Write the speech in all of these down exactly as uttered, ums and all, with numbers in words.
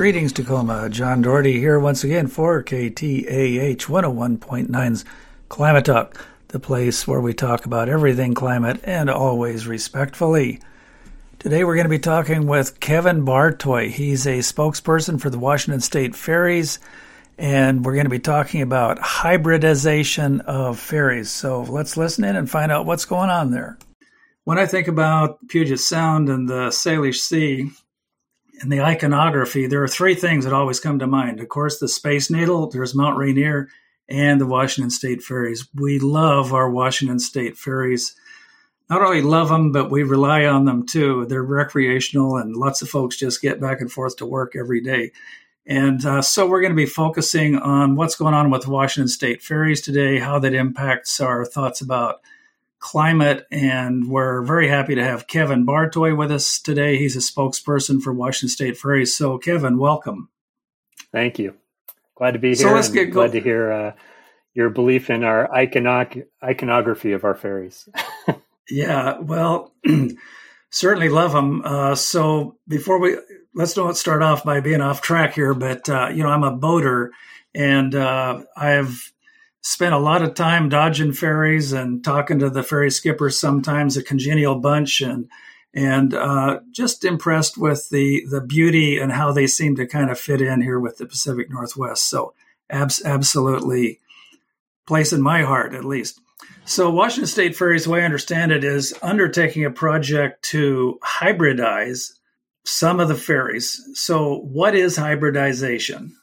Greetings, Tacoma. John Doherty here once again for K T A H one oh one point nine's Climate Talk, the place where we talk about everything climate and always respectfully. Today we're going to be talking with Kevin Bartoy. He's a spokesperson for the Washington State Ferries, and we're going to be talking about hybridization of ferries. So let's listen in and find out what's going on there. When I think about Puget Sound and the Salish Sea and the iconography, there are three things that always come to mind. Of course, the Space Needle, there's Mount Rainier, and the Washington State Ferries. We love our Washington State Ferries. Not only love them, but we rely on them too. They're recreational, and lots of folks just get back and forth to work every day. And uh, so we're going to be focusing on what's going on with Washington State Ferries today, how that impacts our thoughts about climate. And we're very happy to have Kevin Bartoy with us today. He's a spokesperson for Washington State Ferries. So Kevin, welcome. Thank you. Glad to be here. So let's get glad go- to hear uh, your belief in our iconog- iconography of our ferries. Yeah, well, certainly love them. Uh, so before we, let's not start off by being off track here, but, uh, you know, I'm a boater, and uh, I've spent a lot of time dodging ferries and talking to the ferry skippers, sometimes a congenial bunch, and and uh, just impressed with the, the beauty and how they seem to kind of fit in here with the Pacific Northwest. So abs- absolutely place in my heart, at least. So Washington State Ferries, the way I understand it, is undertaking a project to hybridize some of the ferries. So what is hybridization?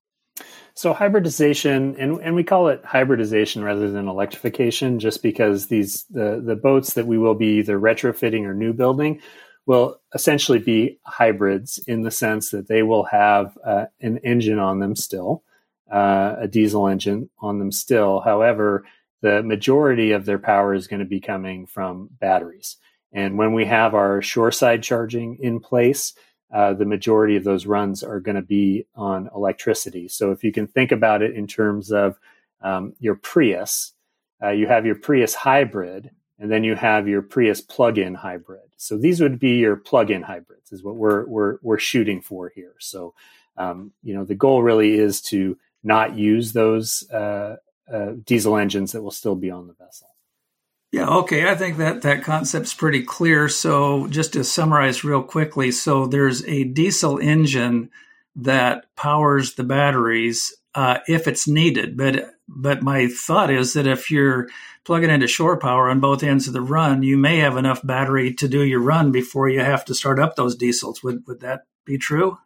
So hybridization, and, and we call it hybridization rather than electrification, just because these the, the boats that we will be either retrofitting or new building will essentially be hybrids in the sense that they will have uh, an engine on them still, uh, a diesel engine on them still. However, the majority of their power is going to be coming from batteries. And when we have our shoreside charging in place, uh, the majority of those runs are going to be on electricity. So if you can think about it in terms of um, your Prius, uh, you have your Prius hybrid, and then you have your Prius plug-in hybrid. So these would be your plug-in hybrids, is what we're we're we're shooting for here. So um, you know, the goal really is to not use those Uh, Uh, diesel engines that will still be on the vessel. Yeah, okay. I think that that concept's pretty clear. So just to summarize real quickly, so there's a diesel engine that powers the batteries uh, if it's needed. But but my thought is that if you're plugging into shore power on both ends of the run, you may have enough battery to do your run before you have to start up those diesels. Would would that be true?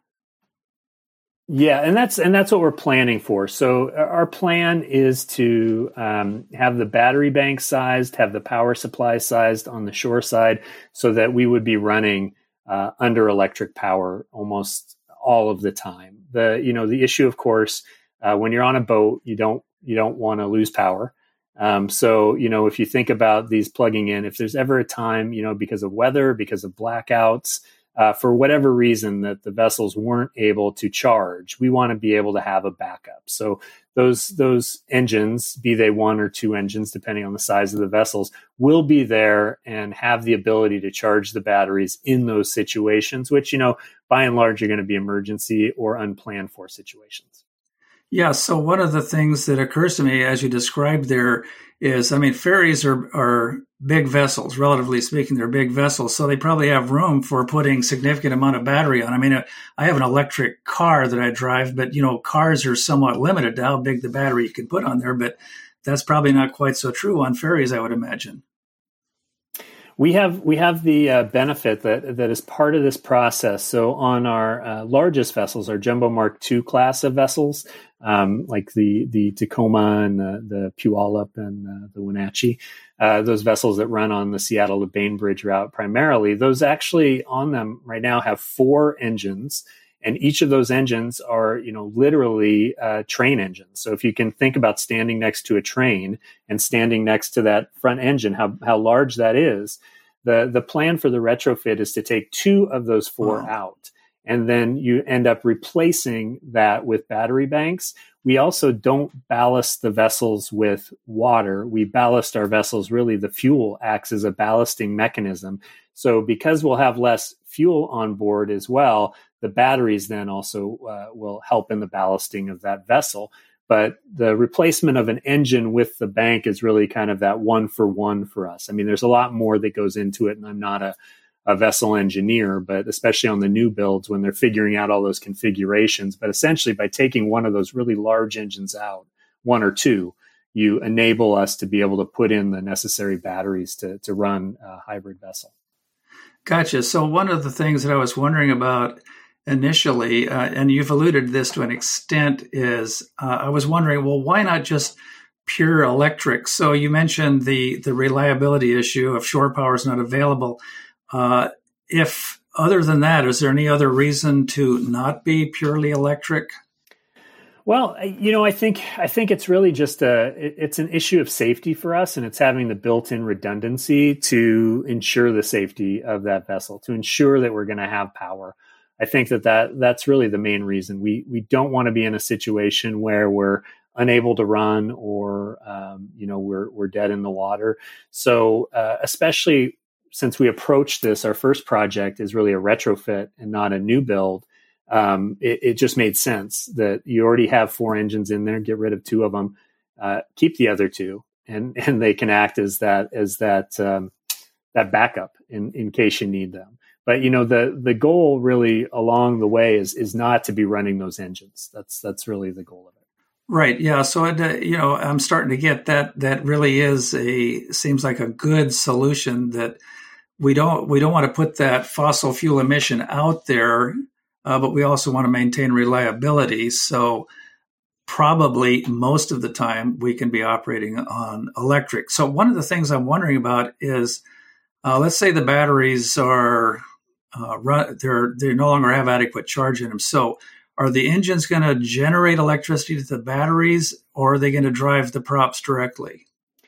Yeah, and that's and that's what we're planning for. So our plan is to um, have the battery bank sized, have the power supply sized on the shore side, so that we would be running uh, under electric power almost all of the time. The you know the issue, of course, uh, when you're on a boat, you don't you don't want to lose power. Um, so you know if you think about these plugging in, if there's ever a time you know because of weather, because of blackouts. Uh, for whatever reason that the vessels weren't able to charge, we want to be able to have a backup. So those those engines, be they one or two engines, depending on the size of the vessels, will be there and have the ability to charge the batteries in those situations, which, you know, by and large, are going to be emergency or unplanned for situations. Yeah, so one of the things that occurs to me as you described there is, I mean, ferries are, are big vessels, relatively speaking, they're big vessels, so they probably have room for putting significant amount of battery on. I mean, I have an electric car that I drive, but, you know, cars are somewhat limited to how big the battery you can put on there, but that's probably not quite so true on ferries, I would imagine. We have we have the uh, benefit that that is part of this process. So on our uh, largest vessels, our Jumbo Mark two class of vessels, um, like the the Tacoma and the, the Puyallup and uh, the Wenatchee, uh, those vessels that run on the Seattle to Bainbridge route primarily, those actually on them right now have four engines. And each of those engines are, you know, literally uh, train engines. So if you can think about standing next to a train and standing next to that front engine, how how large that is, the the plan for the retrofit is to take two of those four wow. out. And then you end up replacing that with battery banks. We also don't ballast the vessels with water. We ballast our vessels, really the fuel acts as a ballasting mechanism. So because we'll have less fuel on board as well, The batteries then also uh, will help in the ballasting of that vessel. But the replacement of an engine with the bank is really kind of that one for one for us. I mean, there's a lot more that goes into it, and I'm not a, a vessel engineer, but especially on the new builds when they're figuring out all those configurations. But essentially, by taking one of those really large engines out, one or two, you enable us to be able to put in the necessary batteries to, to run a hybrid vessel. Gotcha. So one of the things that I was wondering about initially, uh, and you've alluded to this to an extent, is uh, I was wondering, well, why not just pure electric? So you mentioned the the reliability issue if shore power is not available. Uh, if other than that, is there any other reason to not be purely electric? Well, you know, I think I think it's really just a it's an issue of safety for us, and it's having the built-in redundancy to ensure the safety of that vessel, to ensure that we're going to have power. I think that, that that's really the main reason. We we don't want to be in a situation where we're unable to run or um, you know we're we're dead in the water. So uh, especially since we approached this, our first project is really a retrofit and not a new build. Um, it, it just made sense that you already have four engines in there. Get rid of two of them, uh, keep the other two, and and they can act as that as that um, that backup in in case you need them. But you know the the goal really along the way is is not to be running those engines. That's that's really the goal of it. Right. Yeah. So it, uh, you know I'm starting to get that that really is a seems like a good solution that we don't we don't want to put that fossil fuel emission out there. Uh, but we also want to maintain reliability. So probably most of the time we can be operating on electric. So one of the things I'm wondering about is, uh, let's say the batteries are uh, run, they're they no longer have adequate charge in them. So are the engines going to generate electricity to the batteries, or are they going to drive the props directly?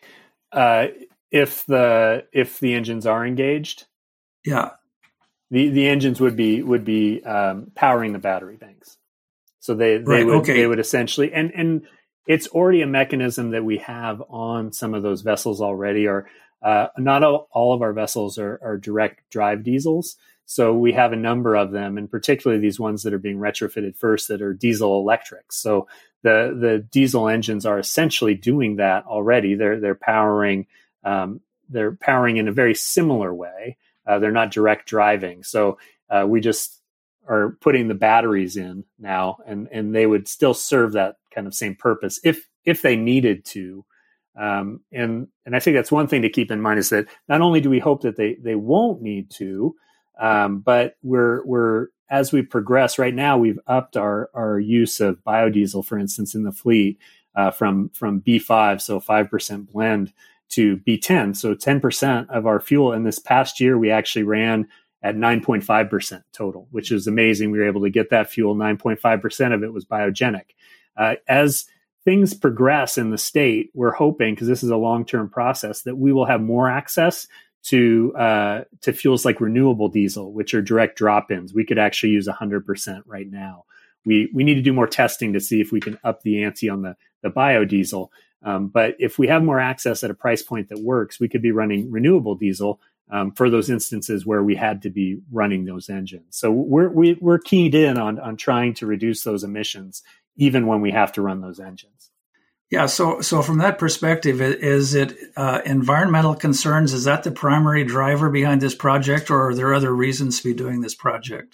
Uh, if the if the engines are engaged, yeah. The the engines would be would be um, powering the battery banks, so they they right, would okay. they would essentially and and it's already a mechanism that we have on some of those vessels already. Or uh, not all, all of our vessels are, are direct drive diesels, so we have a number of them, and particularly these ones that are being retrofitted first that are diesel electric. So the the diesel engines are essentially doing that already. They're they're powering um, they're powering in a very similar way. Uh, they're not direct driving. So uh, we just are putting the batteries in now, and, and they would still serve that kind of same purpose if if they needed to. Um, and and I think that's one thing to keep in mind is that not only do we hope that they they won't need to, um, but we're we're as we progress right now, we've upped our our use of biodiesel, for instance, in the fleet uh, from from B five, so five percent blend, to B ten. So ten percent of our fuel in this past year, we actually ran at nine point five percent total, which is amazing. We were able to get that fuel. nine point five percent of it was biogenic. Uh, as things progress in the state, we're hoping, because this is a long-term process, that we will have more access to uh, to fuels like renewable diesel, which are direct drop-ins. We could actually use one hundred percent right now. We we need to do more testing to see if we can up the ante on the, the biodiesel. Um, but if we have more access at a price point that works, we could be running renewable diesel um, for those instances where we had to be running those engines. So we're we, we're keyed in on on trying to reduce those emissions, even when we have to run those engines. Yeah. So so from that perspective, is it uh, environmental concerns? Is that the primary driver behind this project, or are there other reasons to be doing this project?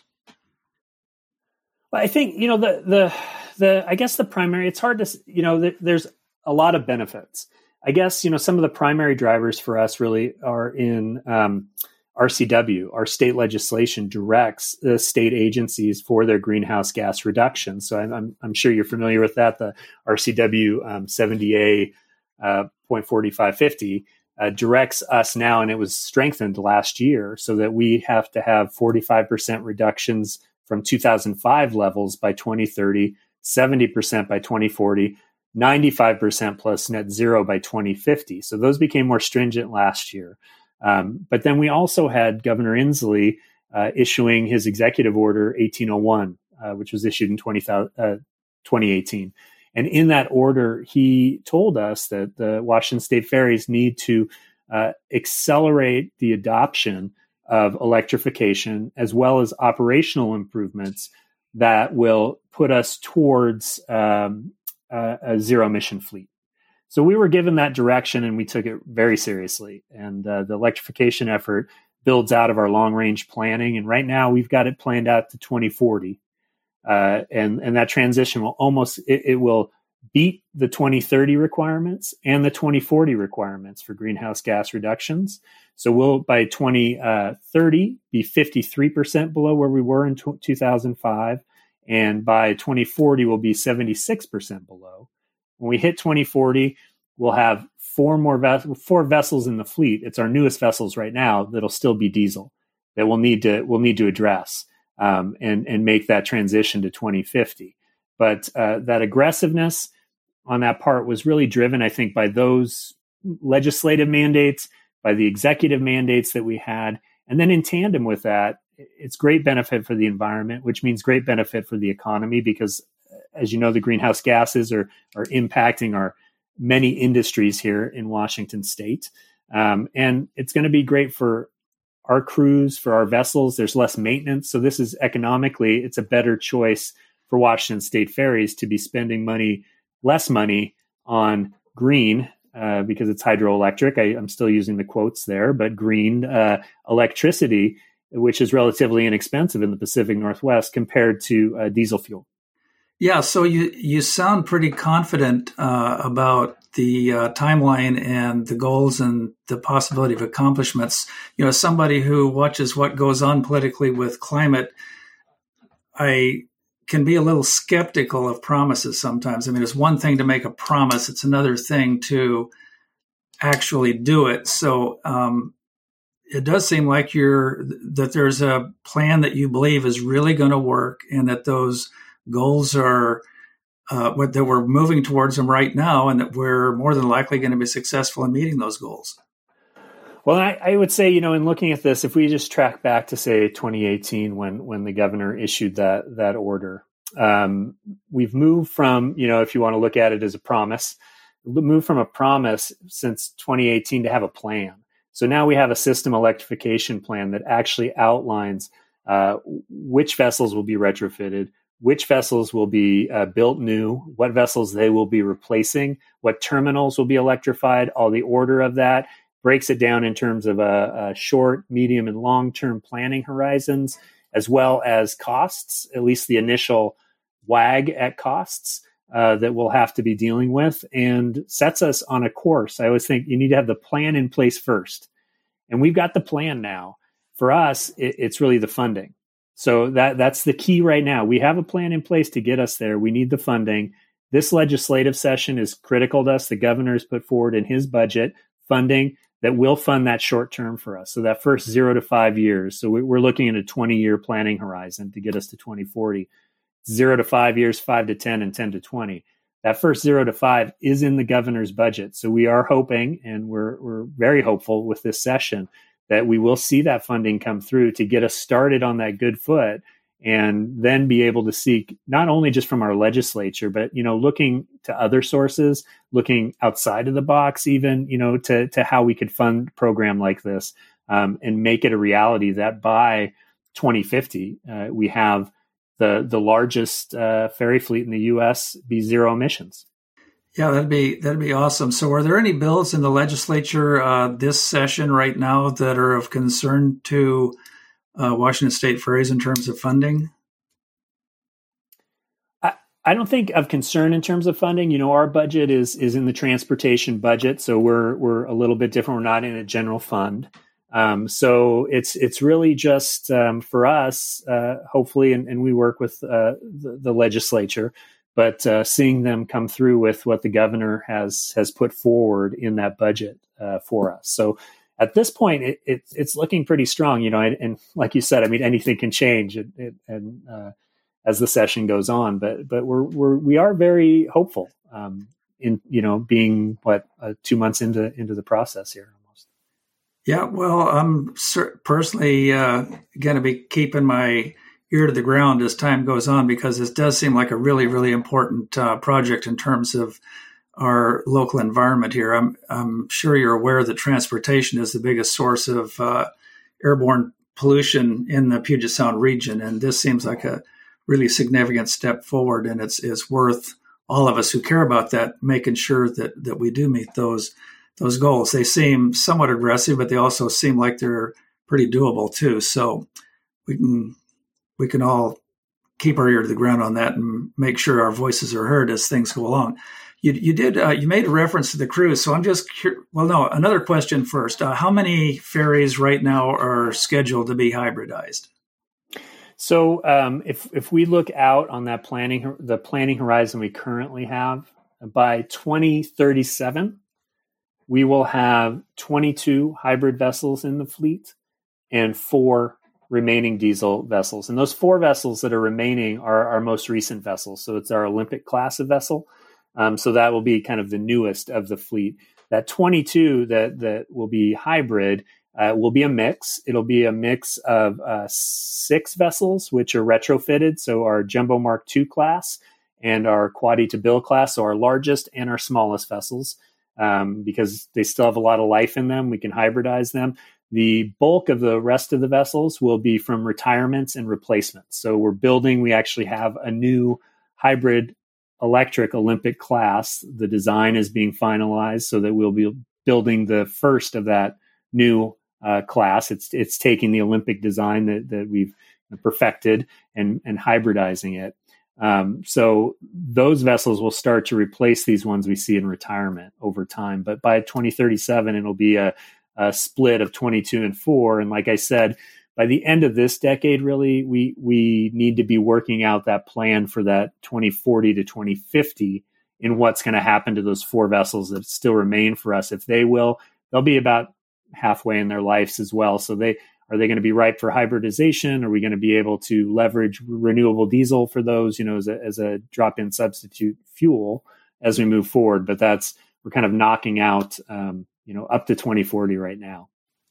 Well, I think you know the the the I guess the primary. It's hard to you know there's a lot of benefits. I guess, you know, some of the primary drivers for us really are in um, R C W. Our state legislation directs the state agencies for their greenhouse gas reduction. So I'm, I'm, I'm sure you're familiar with that. The R C W um, seventy A point four five five zero uh, directs us now, and it was strengthened last year, so that we have to have forty-five percent reductions from two thousand five levels by twenty thirty, seventy percent by twenty forty, ninety-five percent plus net zero by twenty fifty. So those became more stringent last year. Um, but then we also had Governor Inslee uh, issuing his executive order eighteen oh one, uh, which was issued in twenty, uh, twenty eighteen. And in that order, he told us that the Washington State ferries need to uh, accelerate the adoption of electrification as well as operational improvements that will put us towards um, a, a zero emission fleet. So we were given that direction and we took it very seriously. And uh, the electrification effort builds out of our long range planning. And right now we've got it planned out to twenty forty. Uh, and, and that transition will almost, it, it will beat the twenty thirty requirements and the twenty forty requirements for greenhouse gas reductions. So we'll, by twenty thirty, be fifty-three percent below where we were in t- two thousand five. And by twenty forty, we'll be seventy-six percent below. When we hit twenty forty, we'll have four more ves- four vessels in the fleet. It's our newest vessels right now that'll still be diesel that we'll need to we'll need to address um, and and make that transition to twenty fifty. But uh, that aggressiveness on that part was really driven, I think, by those legislative mandates, by the executive mandates that we had, and then in tandem with that, it's great benefit for the environment, which means great benefit for the economy because, as you know, the greenhouse gases are are impacting our many industries here in Washington State. Um, and it's going to be great for our crews, for our vessels. There's less maintenance. So this is economically, it's a better choice for Washington State Ferries to be spending money, less money on green uh, because it's hydroelectric. I, I'm still using the quotes there, but green uh, electricity, which is relatively inexpensive in the Pacific Northwest compared to uh, diesel fuel. Yeah, so you, you sound pretty confident uh, about the uh, timeline and the goals and the possibility of accomplishments. You know, somebody who watches what goes on politically with climate, I can be a little skeptical of promises sometimes. I mean, it's one thing to make a promise. It's another thing to actually do it. So um, it does seem like you're that there's a plan that you believe is really going to work and that those goals are uh, what that we're moving towards them right now, and that we're more than likely going to be successful in meeting those goals. Well, I, I would say, you know, in looking at this, if we just track back to say twenty eighteen, when when the governor issued that that order, um, we've moved from, you know, if you want to look at it as a promise, moved from a promise since twenty eighteen to have a plan. So now we have a system electrification plan that actually outlines uh, which vessels will be retrofitted, which vessels will be uh, built new, what vessels they will be replacing, what terminals will be electrified, all the order of that, breaks it down in terms of a, a short, medium, and long-term planning horizons, as well as costs, at least the initial wag at costs uh, that we'll have to be dealing with, and sets us on a course. I always think you need to have the plan in place first. And we've got the plan now. For us, it, it's really the funding. So that that's the key right now. We have a plan in place to get us there. We need the funding. This legislative session is critical to us. The governor has put forward in his budget funding that will fund that short term for us. So that first zero to five years. So we're looking at a twenty-year planning horizon to get us to twenty forty. Zero to five years, five to ten, and ten to twenty. That first zero to five is in the governor's budget. So we are hoping, and we're we're very hopeful with this session, that we will see that funding come through to get us started on that good foot, and then be able to seek not only just from our legislature, but, you know, looking to other sources, looking outside of the box, even, you know, to, to how we could fund a program like this um, and make it a reality that by twenty fifty, uh, we have the, the largest uh, ferry fleet in the U S be zero emissions. Yeah, that'd be that'd be awesome. So, are there any bills in the legislature uh, this session right now that are of concern to uh, Washington State Ferries in terms of funding? I, I don't think of concern in terms of funding. You know, our budget is is in the transportation budget, so we're we're a little bit different. We're not in a general fund, um, so it's it's really just um, for us, uh, hopefully, and, and we work with uh, the, the legislature. But uh, seeing them come through with what the governor has has put forward in that budget uh, for us. So at this point, it, it, it's looking pretty strong, you know. And, and like you said, I mean, anything can change, it, it, and uh, as the session goes on. But but we're we're we are very hopeful um, in you know being what uh, two months into into the process here almost. Yeah, well, I'm personally uh, going to be keeping my ear to the ground as time goes on, because this does seem like a really, really important uh, project in terms of our local environment here. I'm I'm sure you're aware that transportation is the biggest source of uh, airborne pollution in the Puget Sound region, and this seems like a really significant step forward, and it's it's worth all of us who care about that making sure that that we do meet those those goals. They seem somewhat aggressive, but they also seem like they're pretty doable too. So we can we can all keep our ear to the ground on that and make sure our voices are heard as things go along. You, you did uh, you made a reference to the cruise, so I'm just cur- well, no. Another question first: uh, how many ferries right now are scheduled to be hybridized? So um, if if we look out on that planning the planning horizon we currently have, by twenty thirty-seven, we will have twenty-two hybrid vessels in the fleet and four remaining diesel vessels. And those four vessels that are remaining are our most recent vessels. So it's our Olympic class of vessel. Um, so that will be kind of the newest of the fleet. That twenty-two that that will be hybrid uh, will be a mix. It'll be a mix of uh, six vessels, which are retrofitted. So our Jumbo Mark two class and our Quaddy to Bill class, so our largest and our smallest vessels, um, because they still have a lot of life in them. We can hybridize them. The bulk of the rest of the vessels will be from retirements and replacements. So we're building, we actually have a new hybrid electric Olympic class. The design is being finalized so that we'll be building the first of that new uh, class. It's it's taking the Olympic design that, that we've perfected and, and hybridizing it. Um, so those vessels will start to replace these ones we see in retirement over time. But by twenty thirty-seven, it'll be a, a split of twenty-two and four. And like I said, by the end of this decade, really, we we need to be working out that plan for that twenty forty to twenty fifty in what's going to happen to those four vessels that still remain for us. If they will, they'll be about halfway in their lives as well. So they are they going to be ripe for hybridization? Are we going to be able to leverage renewable diesel for those, you know, as a, as a drop-in substitute fuel as we move forward? But that's, we're kind of knocking out, um, you know, up to twenty forty right now.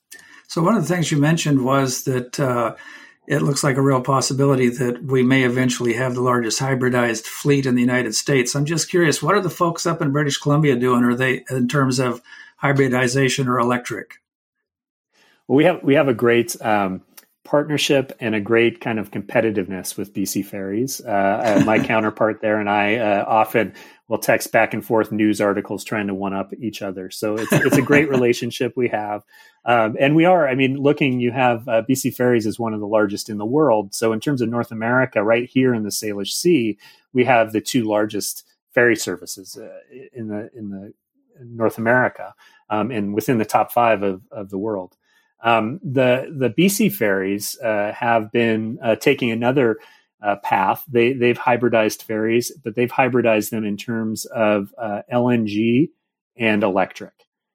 So one of the things you mentioned was that uh, it looks like a real possibility that we may eventually have the largest hybridized fleet in the United States. I'm just curious, what are the folks up in British Columbia doing? Are they in terms of hybridization or electric? Well, we have we have a great um, partnership and a great kind of competitiveness with B C Ferries. Uh, my counterpart there and I uh, often will text back and forth news articles trying to one up each other. So it's it's a great relationship we have, um, and we are. I mean, looking, you have uh, B C Ferries is one of the largest in the world. So in terms of North America, right here in the Salish Sea, we have the two largest ferry services uh, in the in the in North America, um, and within the top five of of the world. Um, the the B C ferries uh, have been uh, taking another uh, path. They they've hybridized ferries, but they've hybridized them in terms of uh, L N G and electric.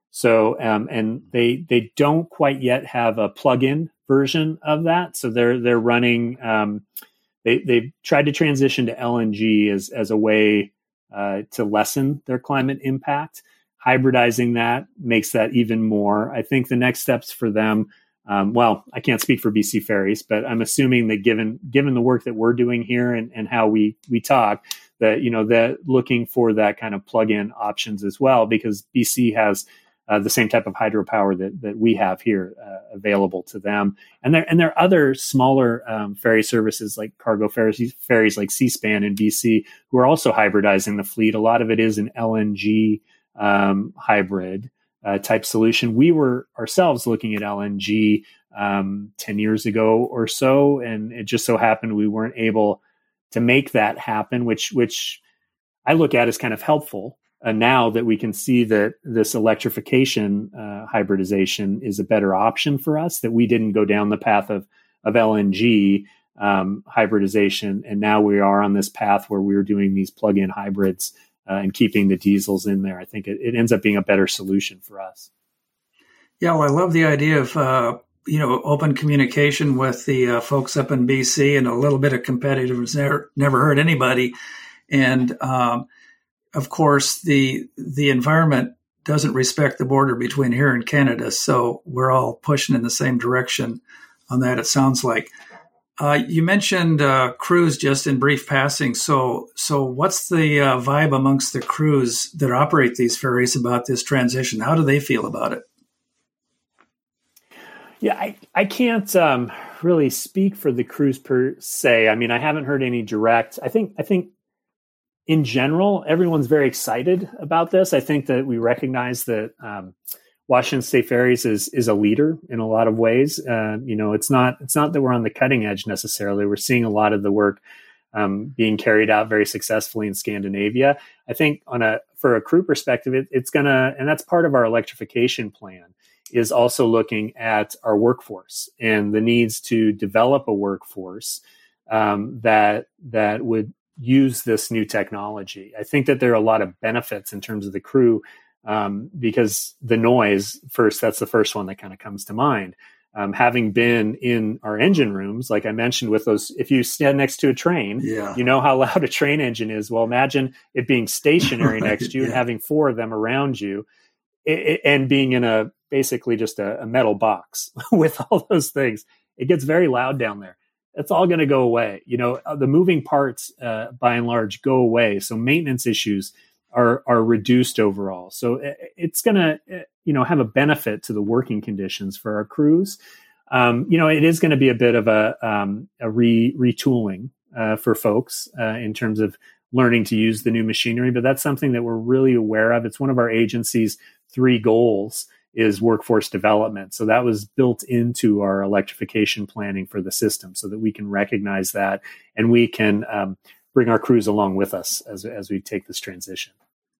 So um, and they they don't quite yet have a plug-in version of that. So they're they're running. Um, they they've tried to transition to L N G as as a way uh, to lessen their climate impact. Hybridizing that makes that even more. I think the next steps for them, um, well, I can't speak for B C Ferries, but I'm assuming that given given the work that we're doing here and, and how we we talk, that you know that looking for that kind of plug-in options as well, because B C has uh, the same type of hydropower that that we have here uh, available to them, and there and there are other smaller um, ferry services like cargo ferries, ferries like Seaspan in B C, who are also hybridizing the fleet. A lot of it is an L N G um, hybrid uh, type solution. We were ourselves looking at L N G um, ten years ago or so, and it just so happened we weren't able to make that happen, which which I look at as kind of helpful. Uh, now that we can see that this electrification uh, hybridization is a better option for us, that we didn't go down the path of of L N G um, hybridization, and now we are on this path where we're doing these plug-in hybrids Uh, and keeping the diesels in there. I think it, it ends up being a better solution for us. Yeah, well, I love the idea of, uh, you know, open communication with the uh, folks up in B C, and a little bit of competitiveness never, never hurt anybody. And, um, of course, the the environment doesn't respect the border between here and Canada, so we're all pushing in the same direction on that, it sounds like. Uh, you mentioned uh, crews just in brief passing. So, so what's the uh, vibe amongst the crews that operate these ferries about this transition? How do they feel about it? Yeah, I, I can't um, really speak for the crews per se. I mean, I haven't heard any direct. I think I think in general, everyone's very excited about this. I think that we recognize that um, Washington State Ferries is is a leader in a lot of ways. Uh, you know, it's not it's not that we're on the cutting edge necessarily. We're seeing a lot of the work um, being carried out very successfully in Scandinavia. I think on a for a crew perspective, it, it's gonna, and that's part of our electrification plan, is also looking at our workforce and the needs to develop a workforce um, that that would use this new technology. I think that there are a lot of benefits in terms of the crew um, because the noise, first, that's the first one that kind of comes to mind. Um, having been in our engine rooms, like I mentioned with those, if you stand next to a train, yeah. you know how loud a train engine is. Well, imagine it being stationary right, next to you yeah. and having four of them around you it, it, and being in a basically just a, a metal box with all those things. It gets very loud down there. It's all going to go away. You know, the moving parts, uh, by and large, go away. So maintenance issues are are reduced overall. So it, it's going to, you know, have a benefit to the working conditions for our crews. Um, you know, it is going to be a bit of a um, a re retooling uh, for folks uh, in terms of learning to use the new machinery. But that's something that we're really aware of. It's one of our agency's three goals, is workforce development. So that was built into our electrification planning for the system so that we can recognize that and we can um, bring our crews along with us as as we take this transition.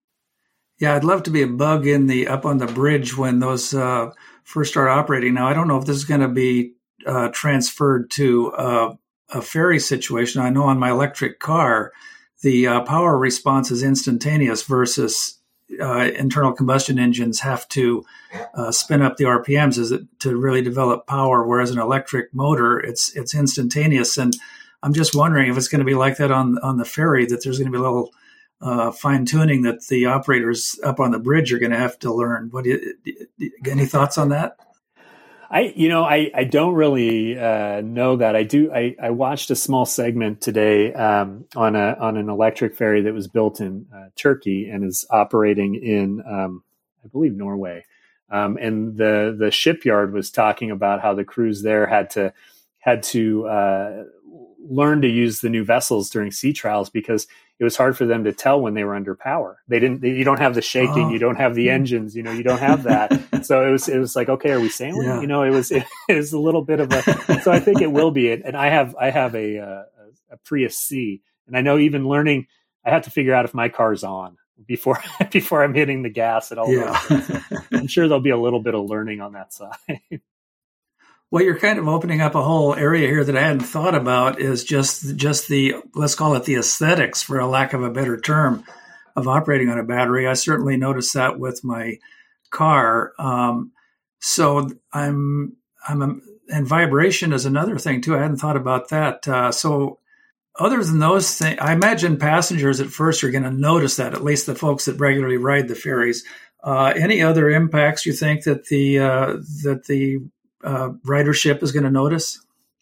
Yeah, I'd love to be a bug in the up on the bridge when those uh, first start operating. Now, I don't know if this is going to be uh, transferred to uh, a ferry situation. I know on my electric car, the uh, power response is instantaneous versus Uh, internal combustion engines have to uh, spin up the R P Ms is it, to really develop power, whereas an electric motor, it's it's instantaneous. And I'm just wondering if it's going to be like that on on the ferry, that there's going to be a little uh, fine tuning that the operators up on the bridge are going to have to learn. What do you, any thoughts on that? I, you know, I, I don't really uh, know that. I do. I, I watched a small segment today um, on a on an electric ferry that was built in uh, Turkey and is operating in, um, I believe, Norway. Um, and the the shipyard was talking about how the crews there had to had to uh, learn to use the new vessels during sea trials because it was hard for them to tell when they were under power. They didn't. They, you don't have the shaking. Oh. You don't have the engines. You know, you don't have that. So it was. It was like, okay, are we sailing? Yeah. You know, it was. It, it was a little bit of a. So I think it will be. And I have. I have a, a a Prius C, and I know even learning, I have to figure out if my car's on before before I'm hitting the gas at all. Yeah. So I'm sure there'll be a little bit of learning on that side. Well, you're kind of opening up a whole area here that I hadn't thought about, is just just the, let's call it the aesthetics, for a lack of a better term, of operating on a battery. I certainly noticed that with my car. Um, so I'm, I'm, a, and vibration is another thing too. I hadn't thought about that. Uh, so other than those things, I imagine passengers at first are going to notice that, at least the folks that regularly ride the ferries. Uh, any other impacts you think that the, uh, that the, Uh, ridership is going to notice?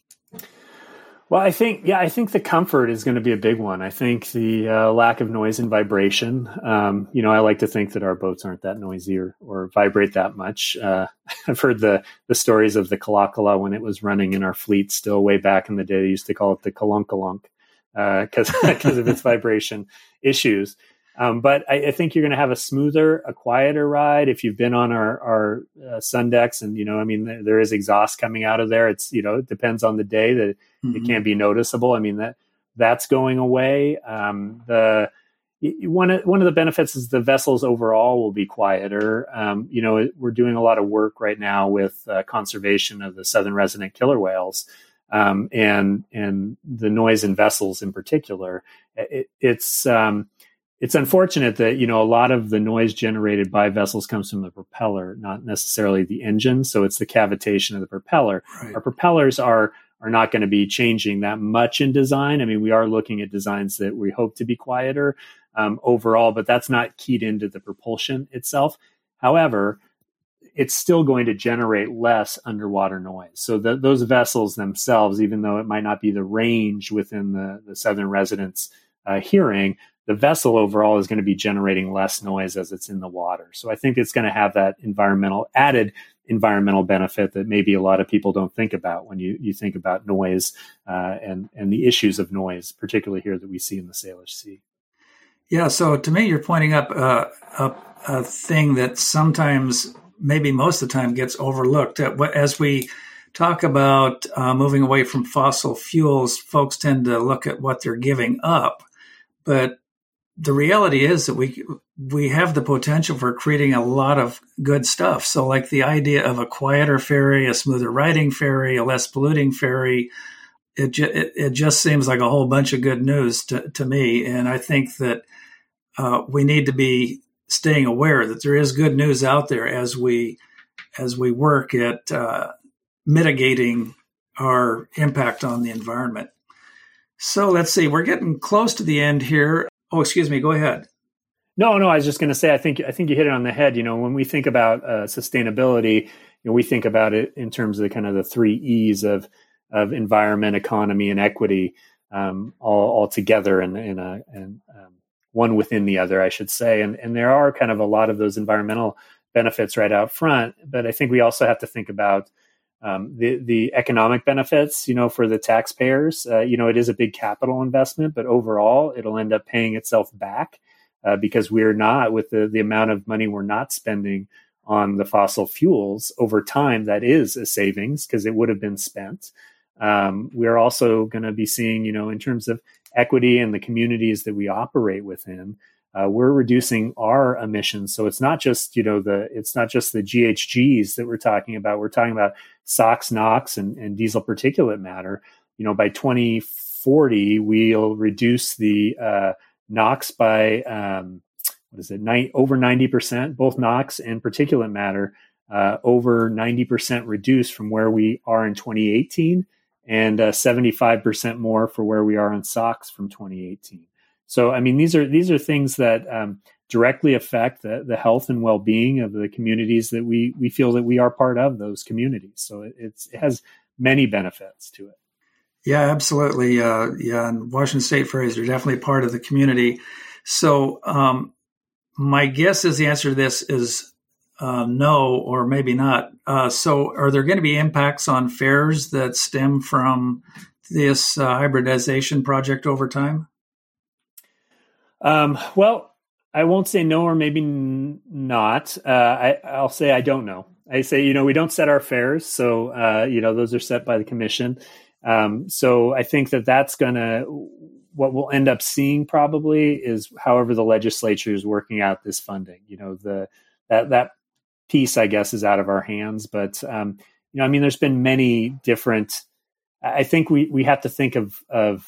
Well, I think, yeah, I think the comfort is going to be a big one. I think the uh, lack of noise and vibration. Um, you know, I like to think that our boats aren't that noisy or, or vibrate that much. Uh, I've heard the the stories of the Kalakala when it was running in our fleet still way back in the day. They used to call it the Kalunkalunk because uh, because of its vibration issues. Um, but I, I think you're going to have a smoother, a quieter ride. If you've been on our, our uh, sun decks and, you know, I mean, there, there is exhaust coming out of there. It's, you know, it depends on the day that mm-hmm. it can be noticeable. I mean, that that's going away. Um, the, one of, one of the benefits is the vessels overall will be quieter. Um, you know, we're doing a lot of work right now with uh, conservation of the southern resident killer whales. Um, and, and the noise in vessels in particular. It, it's, um, It's unfortunate that, you know, a lot of the noise generated by vessels comes from the propeller, not necessarily the engine. So it's the cavitation of the propeller. Right. Our propellers are are not going to be changing that much in design. I mean, we are looking at designs that we hope to be quieter um, overall, but that's not keyed into the propulsion itself. However, it's still going to generate less underwater noise. So the, those vessels themselves, even though it might not be the range within the, the southern residents' uh, hearing, the vessel overall is going to be generating less noise as it's in the water. So I think it's going to have that environmental added environmental benefit that maybe a lot of people don't think about when you, you think about noise uh, and, and the issues of noise, particularly here that we see in the Salish Sea. Yeah, so to me, you're pointing up uh, a, a thing that sometimes, maybe most of the time, gets overlooked. As we talk about uh, moving away from fossil fuels, folks tend to look at what they're giving up. But the reality is that we we have the potential for creating a lot of good stuff. So like the idea of a quieter ferry, a smoother riding ferry, a less polluting ferry, it, ju- it, it just seems like a whole bunch of good news to, to me. And I think that uh, we need to be staying aware that there is good news out there as we as we work at uh, mitigating our impact on the environment. So let's see, we're getting close to the end here. Oh, excuse me. Go ahead. No, no. I was just going to say, I think I think you hit it on the head. You know, when we think about uh, sustainability, you know, we think about it in terms of the kind of the three E's of of environment, economy, and equity, um, all, all together, and in a and um, one within the other, I should say. And and there are kind of a lot of those environmental benefits right out front, but I think we also have to think about Um, the the economic benefits, you know, for the taxpayers. Uh, you know, it is a big capital investment, but overall, it'll end up paying itself back uh, because we're not, with the, the amount of money we're not spending on the fossil fuels over time, that is a savings because it would have been spent. Um, we're also going to be seeing, you know, in terms of equity and the communities that we operate within, Uh, we're reducing our emissions. So it's not just, you know, the, it's not just the G H Gs that we're talking about. We're talking about SOx, NOx, and, and diesel particulate matter. You know, by twenty forty, we'll reduce the uh, NOx by, um, what is it, nine, over ninety percent, both NOx and particulate matter, uh, over ninety percent reduced from where we are in twenty eighteen, and uh, seventy-five percent more for where we are on SOx from twenty eighteen. So, I mean, these are these are things that um, directly affect the, the health and well-being of the communities that we we feel that we are part of, those communities. So it, it's, it has many benefits to it. Yeah, absolutely. Uh, yeah, and Washington State Ferries are definitely part of the community. So um, my guess is the answer to this is uh, no, or maybe not. Uh, so are there going to be impacts on fares that stem from this uh, hybridization project over time? Um, well, I won't say no or maybe n- not. Uh, I, I'll say I don't know. I say, you know, we don't set our fares. So, uh, you know, those are set by the commission. Um, so I think that that's going to, what we'll end up seeing probably is however the legislature is working out this funding. You know, the that that piece, I guess, is out of our hands. But, um, you know, I mean, there's been many different, I think we, we have to think of, of,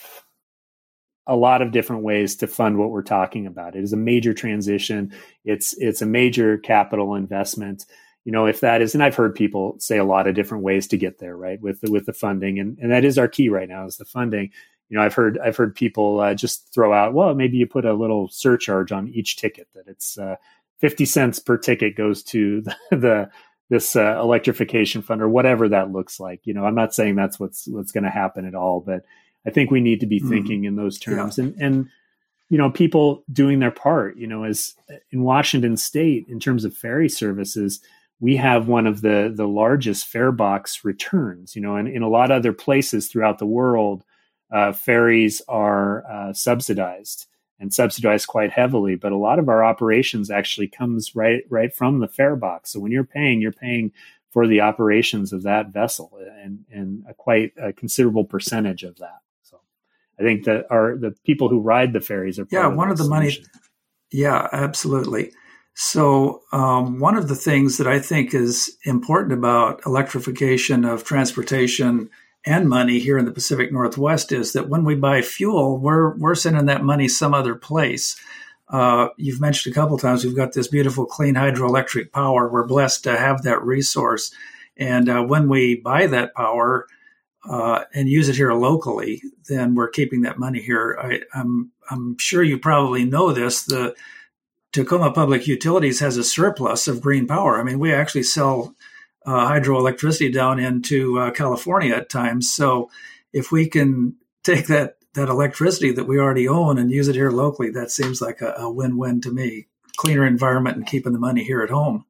a lot of different ways to fund what we're talking about. It is a major transition. It's it's a major capital investment. You know, if that is, and I've heard people say a lot of different ways to get there, right? With the, with the funding, and and that is our key right now is the funding. You know, I've heard I've heard people uh, just throw out, well, maybe you put a little surcharge on each ticket that it's uh, fifty cents per ticket goes to the, the this uh, electrification fund or whatever that looks like. You know, I'm not saying that's what's what's going to happen at all, but I think we need to be thinking mm. in those terms, yeah. and and you know, people doing their part. You know, as in Washington State, in terms of ferry services, we have one of the the largest fare box returns. You know, and in a lot of other places throughout the world, uh, ferries are uh, subsidized and subsidized quite heavily. But a lot of our operations actually comes right right from the fare box. So when you're paying, you're paying for the operations of that vessel, and and a quite a considerable percentage of that. I think that our the people who ride the ferries are part yeah of one of the solution. money. Yeah, absolutely. So um, one of the things that I think is important about electrification of transportation and money here in the Pacific Northwest is that when we buy fuel, we're we're sending that money some other place. Uh, you've mentioned a couple of times we've got this beautiful clean hydroelectric power. We're blessed to have that resource, and uh, when we buy that power Uh, and use it here locally, then we're keeping that money here. I, I'm I'm sure you probably know this. The Tacoma Public Utilities has a surplus of green power. I mean, we actually sell uh, hydroelectricity down into uh, California at times. So if we can take that that electricity that we already own and use it here locally. That seems like a, a win-win to me. Cleaner environment and keeping the money here at home.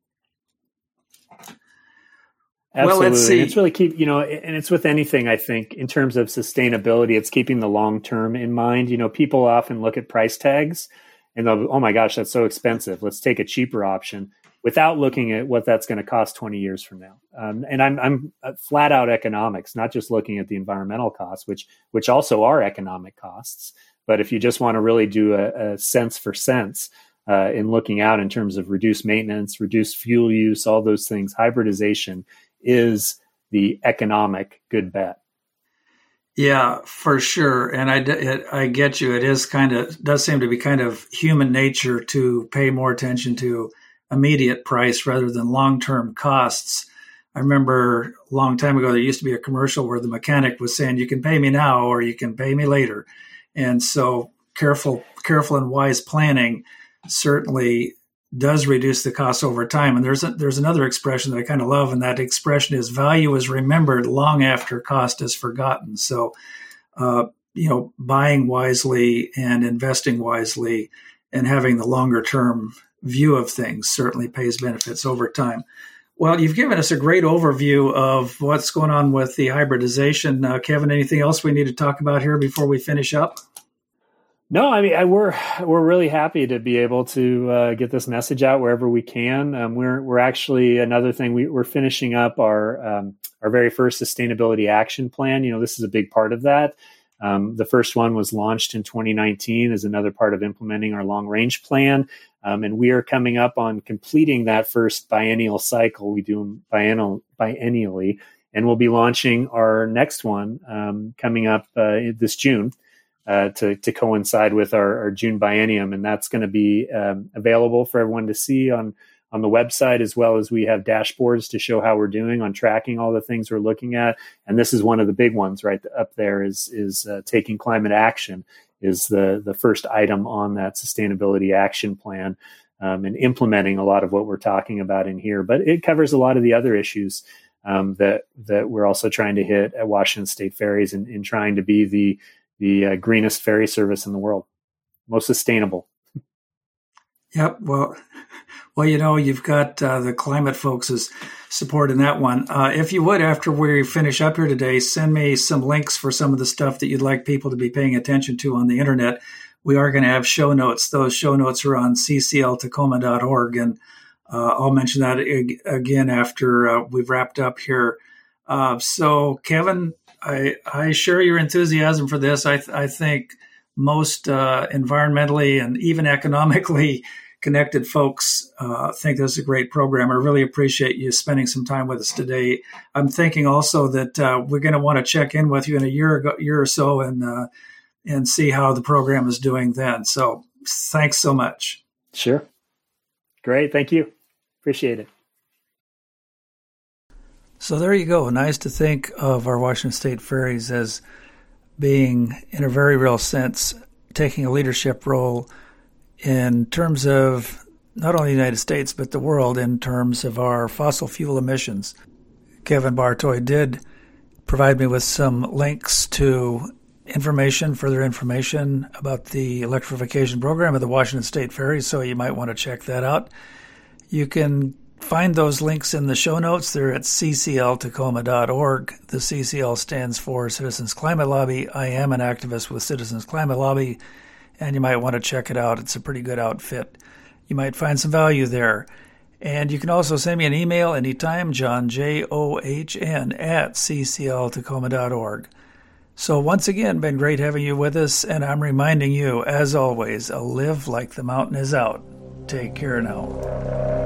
Absolutely. Well, let's see. It's really keep, you know, and it's with anything, I think, in terms of sustainability, it's keeping the long term in mind. You know, people often look at price tags and they'll, oh my gosh, that's so expensive. Let's take a cheaper option without looking at what that's going to cost twenty years from now. Um, and I'm, I'm flat out economics, not just looking at the environmental costs, which, which also are economic costs. But if you just want to really do a, a cents for cents, uh, in looking out in terms of reduced maintenance, reduced fuel use, all those things, hybridization is the economic good bet. Yeah, for sure. And I, it, I get you. It is kind of, does seem to be kind of human nature to pay more attention to immediate price rather than long-term costs. I remember a long time ago, there used to be a commercial where the mechanic was saying, you can pay me now or you can pay me later. And so careful, careful and wise planning certainly does reduce the cost over time. And there's a, there's another expression that I kind of love, and that expression is value is remembered long after cost is forgotten. So, uh, you know, buying wisely and investing wisely and having the longer term view of things certainly pays benefits over time. Well, you've given us a great overview of what's going on with the hybridization. Uh, Kevin, anything else we need to talk about here before we finish up? No, I mean, I, we're we're really happy to be able to uh, get this message out wherever we can. Um, we're we're actually another thing we, we're finishing up our um, our very first sustainability action plan. You know, this is a big part of that. Um, the first one was launched in twenty nineteen as another part of implementing our long range plan, um, and we are coming up on completing that first biennial cycle. We do them biennial biennially, and we'll be launching our next one um, coming up uh, this June. Uh, to, to coincide with our, our June biennium. And that's going to be um, available for everyone to see on, on the website, as well as we have dashboards to show how we're doing on tracking all the things we're looking at. And this is one of the big ones right up there is, is uh, taking climate action is the, the first item on that sustainability action plan, um, and implementing a lot of what we're talking about in here. But it covers a lot of the other issues um, that, that we're also trying to hit at Washington State Ferries and in, in trying to be the the uh, greenest ferry service in the world, most sustainable. Yep. Well, well, you know, you've got uh, the climate folks' support in that one. Uh, if you would, after we finish up here today, send me some links for some of the stuff that you'd like people to be paying attention to on the internet. We are going to have show notes. Those show notes are on c c l tacoma dot org. And uh, I'll mention that again after uh, we've wrapped up here. Uh, so, Kevin, I, I share your enthusiasm for this. I, th- I think most uh, environmentally and even economically connected folks uh, think this is a great program. I really appreciate you spending some time with us today. I'm thinking also that uh, we're going to want to check in with you in a year ago, year or so and uh, and see how the program is doing then. So thanks so much. Sure. Great. Thank you. Appreciate it. So there you go. Nice to think of our Washington State Ferries as being, in a very real sense, taking a leadership role in terms of not only the United States, but the world in terms of our fossil fuel emissions. Kevin Bartoy did provide me with some links to information, further information about the electrification program of the Washington State Ferries, so you might want to check that out. You can find those links in the show notes. They're at c c l tacoma dot org. The C C L stands for Citizens Climate Lobby. I am an activist with Citizens Climate Lobby, and you might want to check it out. It's a pretty good outfit. You might find some value there. And you can also send me an email anytime, John, J O H N, at c c l tacoma dot org. So once again, been great having you with us, and I'm reminding you, as always, live like the mountain is out. Take care now.